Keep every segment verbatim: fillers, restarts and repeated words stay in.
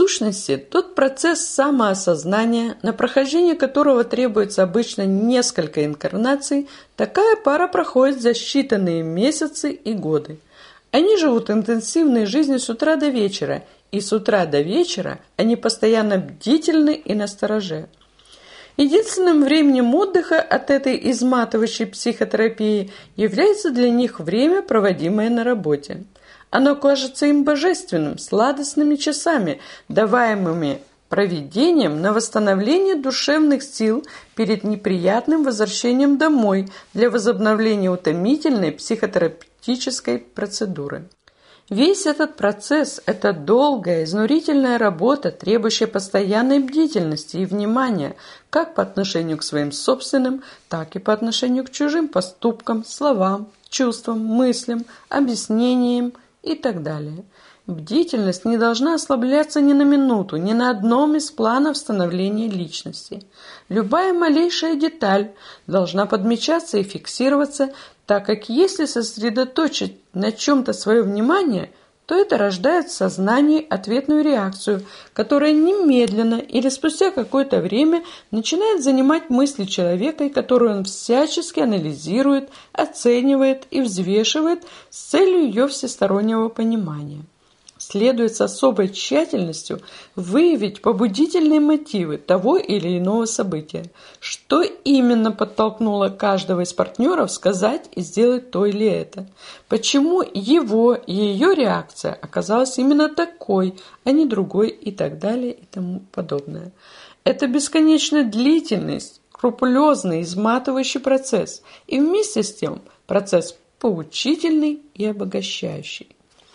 сущности, тот процесс самоосознания, на прохождение которого требуется обычно несколько инкарнаций, такая пара проходит за считанные месяцы и годы. Они живут интенсивной жизнью с утра до вечера, и с утра до вечера они постоянно бдительны и настороже. Единственным временем отдыха от этой изматывающей психотерапии является для них время, проводимое на работе. Оно кажется им божественным, сладостными часами, даваемыми провидением на восстановление душевных сил перед неприятным возвращением домой для возобновления утомительной психотерапевтической процедуры. Весь этот процесс – это долгая, изнурительная работа, требующая постоянной бдительности и внимания как по отношению к своим собственным, так и по отношению к чужим поступкам, словам, чувствам, мыслям, объяснениям и так далее. Бдительность не должна ослабляться ни на минуту, ни на одном из планов становления личности. Любая малейшая деталь должна подмечаться и фиксироваться, так как если сосредоточить на чем-то свое внимание, то это рождает в сознании ответную реакцию, которая немедленно или спустя какое-то время начинает занимать мысли человека, и которую он всячески анализирует, оценивает и взвешивает с целью ее всестороннего понимания. Следует с особой тщательностью выявить побудительные мотивы того или иного события. Что именно подтолкнуло каждого из партнеров сказать и сделать то или это? Почему его и ее реакция оказалась именно такой, а не другой и так далее и тому подобное. Это бесконечно длительный, скрупулезный, изматывающий процесс и вместе с тем процесс поучительный и обогащающий.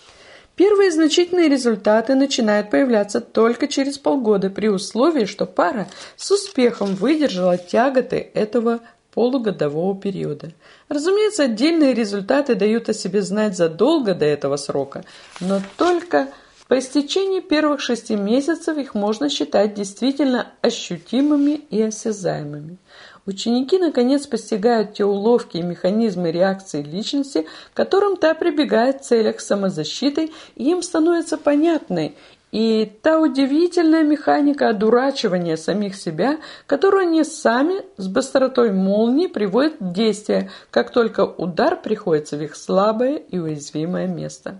Первые значительные результаты начинают появляться только через полгода при условии, что пара с успехом выдержала тяготы этого полугодового периода. Разумеется, отдельные результаты дают о себе знать задолго до этого срока, но только по истечении первых шести месяцев их можно считать действительно ощутимыми и осязаемыми. Ученики, наконец, постигают те уловки и механизмы реакции личности, к которым та прибегает в целях самозащиты, и им становится понятной и та удивительная механика одурачивания самих себя, которую они сами с быстротой молнии приводят в действие, как только удар приходится в их слабое и уязвимое место.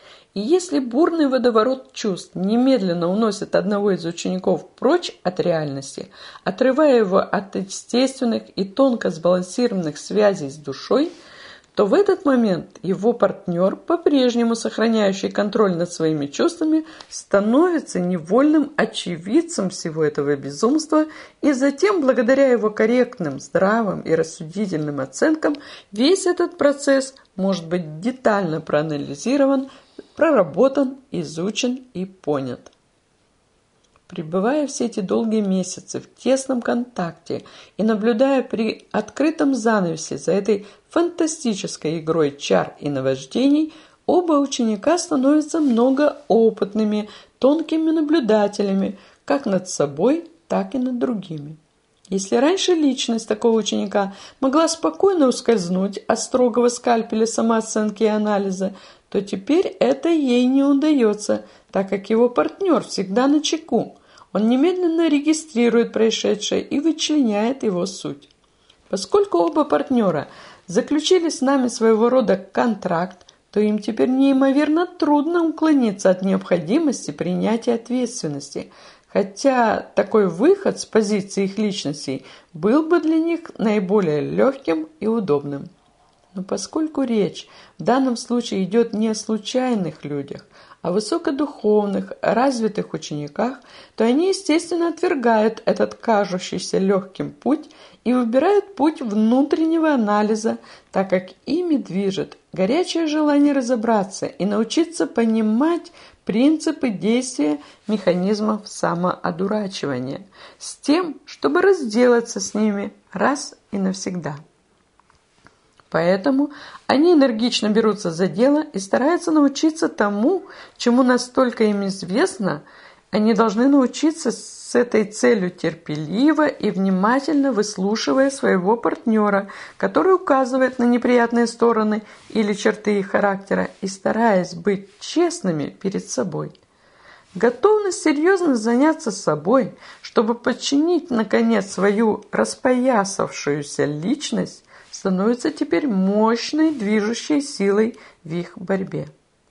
И если бурный водоворот чувств немедленно уносит одного из учеников прочь от реальности, отрывая его от естественных и тонко сбалансированных связей с душой, то в этот момент его партнер, по-прежнему сохраняющий контроль над своими чувствами, становится невольным очевидцем всего этого безумства, и затем, благодаря его корректным, здравым и рассудительным оценкам, весь этот процесс может быть детально проанализирован, проработан, изучен и понят. Пребывая все эти долгие месяцы в тесном контакте и наблюдая при открытом занавесе за этой фантастической игрой чар и наваждений, оба ученика становятся многоопытными, тонкими наблюдателями как над собой, так и над другими. Если раньше личность такого ученика могла спокойно ускользнуть от строгого скальпеля самооценки и анализа, то теперь это ей не удается, так как его партнер всегда начеку. Он немедленно регистрирует происшедшее и вычленяет его суть. Поскольку оба партнера заключили с нами своего рода контракт, то им теперь неимоверно трудно уклониться от необходимости принятия ответственности, хотя такой выход с позиции их личностей был бы для них наиболее легким и удобным. Но поскольку речь в данном случае идет не о случайных людях, а о высокодуховных, развитых учениках, то они, естественно, отвергают этот кажущийся легким путь и выбирают путь внутреннего анализа, так как ими движет горячее желание разобраться и научиться понимать принципы действия механизмов самоодурачивания, с тем, чтобы разделаться с ними раз и навсегда. Поэтому они энергично берутся за дело и стараются научиться тому, чему настолько им известно. Они должны научиться с этой целью терпеливо и внимательно выслушивая своего партнера, который указывает на неприятные стороны или черты их характера, и стараясь быть честными перед собой. Готовность серьезно заняться собой, чтобы подчинить, наконец, свою распоясавшуюся личность, становится теперь мощной движущей силой в их борьбе.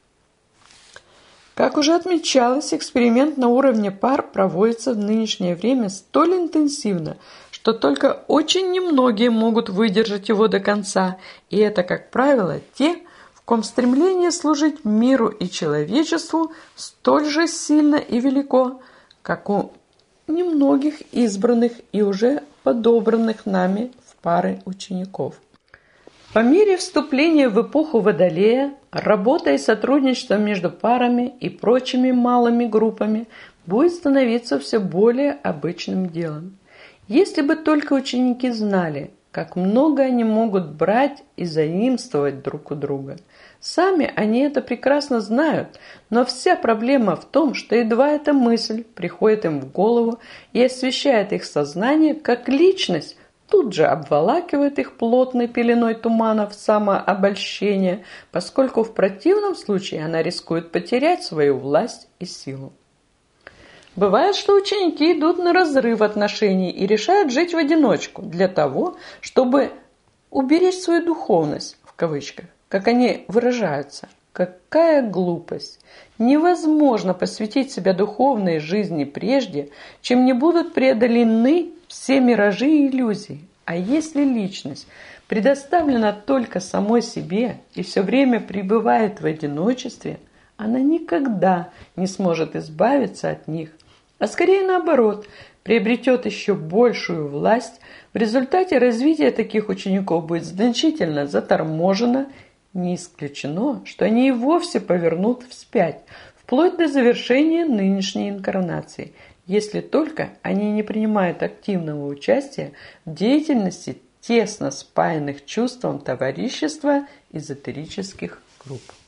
Как уже отмечалось, эксперимент на уровне пар проводится в нынешнее время столь интенсивно, что только очень немногие могут выдержать его до конца, и это, как правило, те, в ком стремление служить миру и человечеству столь же сильно и велико, как у немногих избранных и уже подобранных нами в пары учеников. По мере вступления в эпоху Водолея, работа и сотрудничество между парами и прочими малыми группами будет становиться все более обычным делом. Если бы только ученики знали, как много они могут брать и заимствовать друг у друга. Сами они это прекрасно знают, но вся проблема в том, что едва эта мысль приходит им в голову и освещает их сознание, как личность тут же обволакивает их плотной пеленой туманов самообольщения, поскольку в противном случае она рискует потерять свою власть и силу. Бывает, что ученики идут на разрыв отношений и решают жить в одиночку для того, чтобы уберечь свою духовность, в кавычках, как они выражаются. Какая глупость! Невозможно посвятить себя духовной жизни прежде, чем не будут преодолены все миражи и иллюзии. А если личность предоставлена только самой себе и все время пребывает в одиночестве, она никогда не сможет избавиться от них, а скорее наоборот, приобретет еще большую власть. В результате развитие таких учеников будет значительно заторможено. Не исключено, что они и вовсе повернут вспять, вплоть до завершения нынешней инкарнации, если только они не принимают активного участия в деятельности тесно спаянных чувством товарищества эзотерических групп.